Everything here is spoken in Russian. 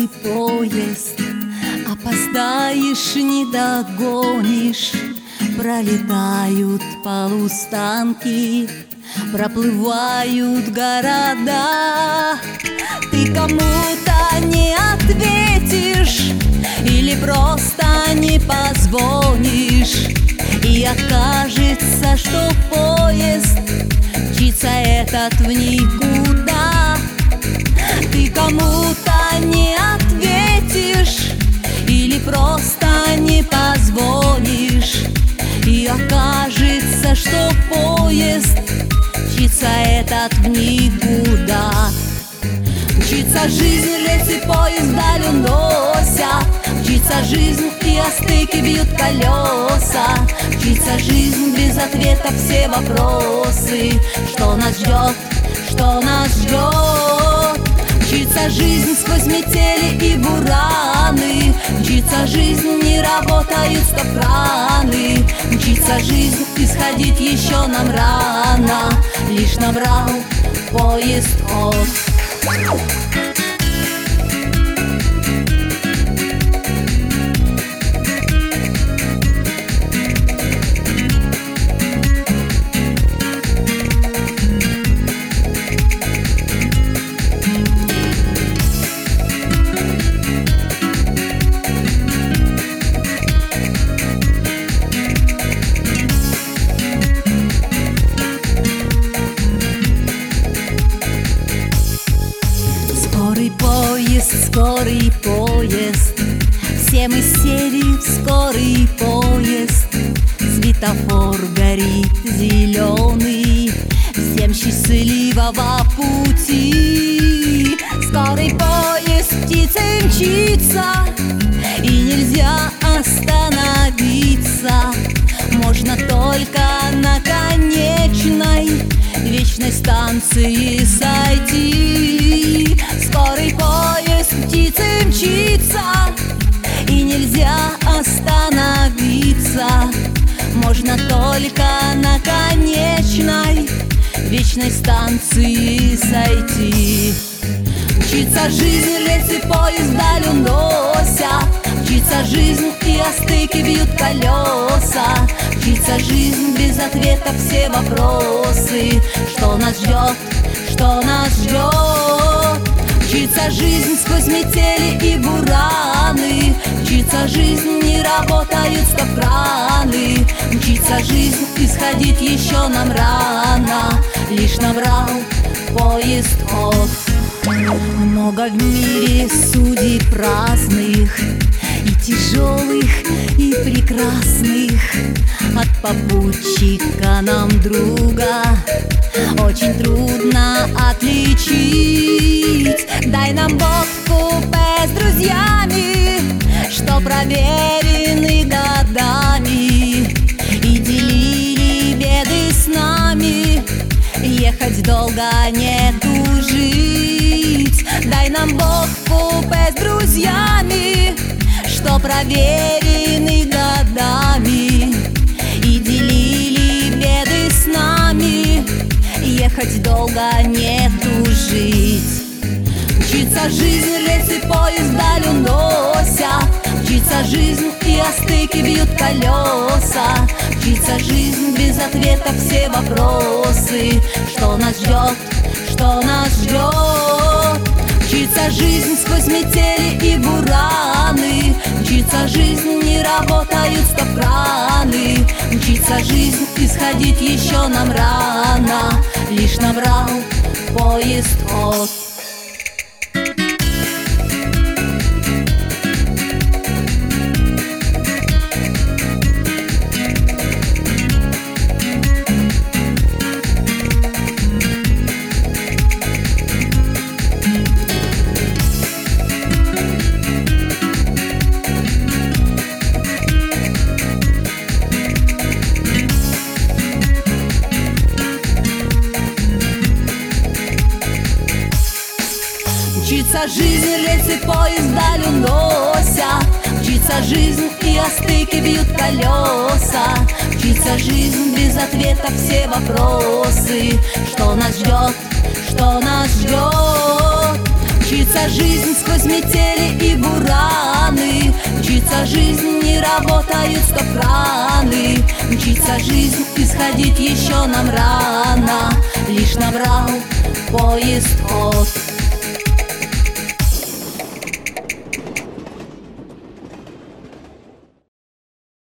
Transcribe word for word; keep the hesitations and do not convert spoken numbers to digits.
скорый поезд, опоздаешь, не догонишь. Пролетают полустанки, проплывают города. Ты кому-то не ответишь или просто не позвонишь, и окажется, что поезд мчится этот в никуда. Ты кому-то не ответишь или просто не позвонишь, и окажется, что поезд мчится этот в никуда. Мчится жизнь, рельсы поезда унося, мчится жизнь, и о стыке бьют колеса. Мчится жизнь, без ответа все вопросы. Что нас ждет, что нас ждет? Мчится жизнь сквозь метели и бураны, мчится жизнь, не работают стоп-краны. Мчится жизнь, исходить еще нам рано, лишь набрал поезд ход. Скорый поезд, скорый поезд, все мы сели в скорый поезд. Светофор горит зеленый, всем счастливого пути. Скорый поезд птицей мчится, и нельзя остановиться. Можно только на конечной вечной станции сойти. Скорый поезд птицей мчится, и нельзя остановиться. Можно только на конечной вечной станции сойти. Мчится жизнь, рельсы поезда унося, мчится жизнь, и о стыке бьют колеса. Мчится жизнь, без ответа все вопросы. Что нас ждет, что нас ждет? Мчится жизнь сквозь метели и бураны, мчится жизнь, не работают стоп-краны. Мчится жизнь, исходить еще нам рано, лишь набрал поезд ход. Много в мире судей праздных, и тяжелых, и прекрасных. От попутчика нам друга очень трудно отличить. Дай нам Бог в купе с друзьями, что проверены годами, и делили беды с нами, ехать долго не тужить. Дай нам Бог в купе с друзьями, что проверены годами, и делили беды с нами, ехать долго не тужить. Мчится жизнь, рельсы поезда унося, мчится жизнь, и о стыке бьют колеса. Мчится жизнь, без ответа все вопросы. Что нас ждет, что нас ждет? Мчится жизнь сквозь метели и бураны, мчится жизнь, не работают стоп-краны. Мчится жизнь, исходить еще нам рано, лишь набрал поезд ход. Мчится жизнь, рельсы поезда унося, мчится жизнь, и о стыке бьют колеса. Мчится жизнь, без ответа все вопросы. Что нас ждет, что нас ждет? Мчится жизнь сквозь метели и бураны, мчится жизнь, не работают стоп-краны. Мчится жизнь, исходить еще нам рано, лишь набрал поезд ход.